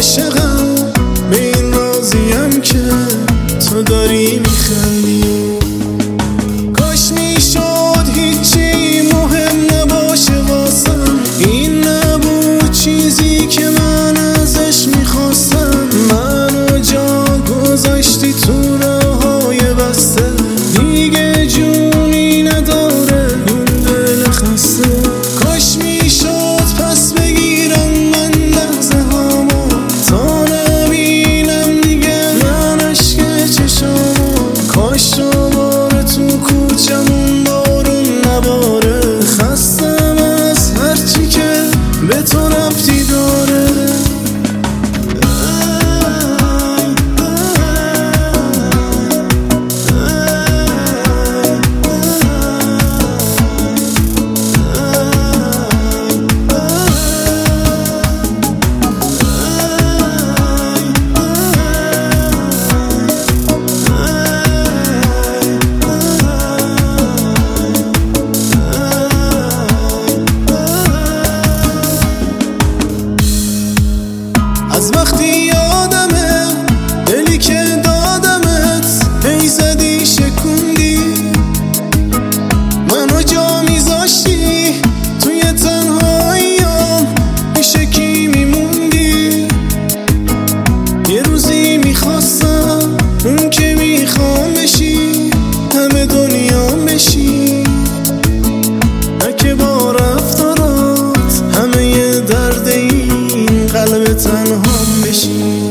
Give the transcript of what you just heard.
عاشقم، به این راضیم که تو داری میخندی. کاش میشد هیچی مهم نباشه واسم، این نبود چیزی که من ازش میخواستم. منو جا گذاشتی تو راههای بسته، دیگه جونی نداره این دل خسته. کاش میشد پس بگیرم من لحظه هامو، تا نبینم دیگه من عشق چشامو. کاش دوباره تو کوچمون بارون نباره، خستم از هرچی که به تو ربطی داره. از وقتی یادمه دلی که دادمت، هی زدی شکوندی منو جا میذاشتی توی تنهاییام، پیش کی میموندی. یه روزی میخواستم اون که میخوام بشی، همه دنیام بشی، نه که با رفتارات همه درد این قلب تنهام بشی.